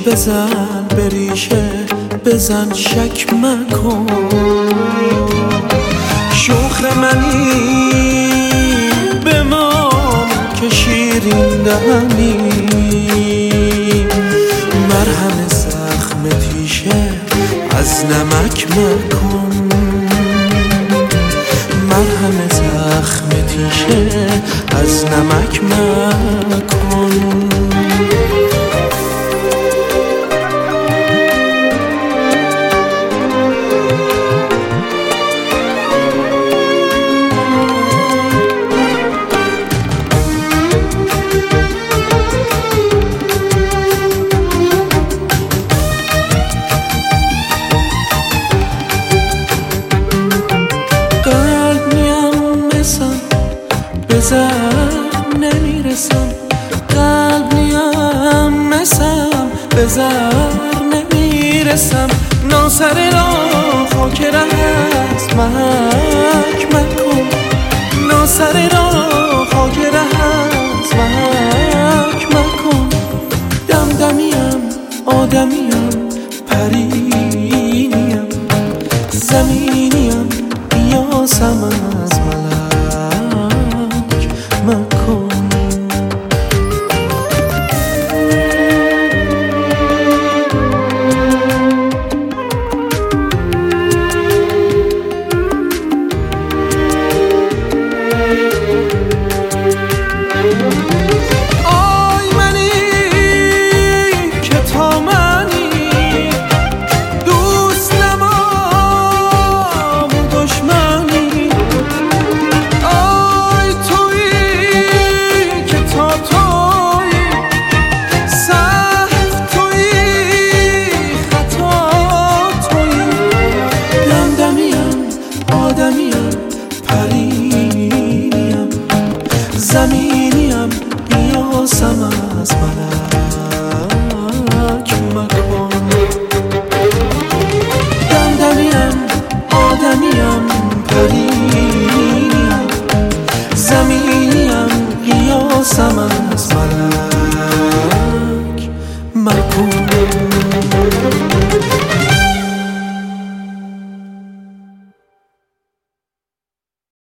بزن به ریشه بزن شک مکن شوخ منی بمان که شیرین دهنی مرهم زخم تیشه از نمک مکن مرهم زخم تیشه از نمک مکن بزر نمیرسم قلب نیم مسم بزر نمیرسم ناسر را خاک ره است محک مکن ناسر را خاک ره است محک مکن دمدمیم آدمیم پرینیم زمینیم یا سمز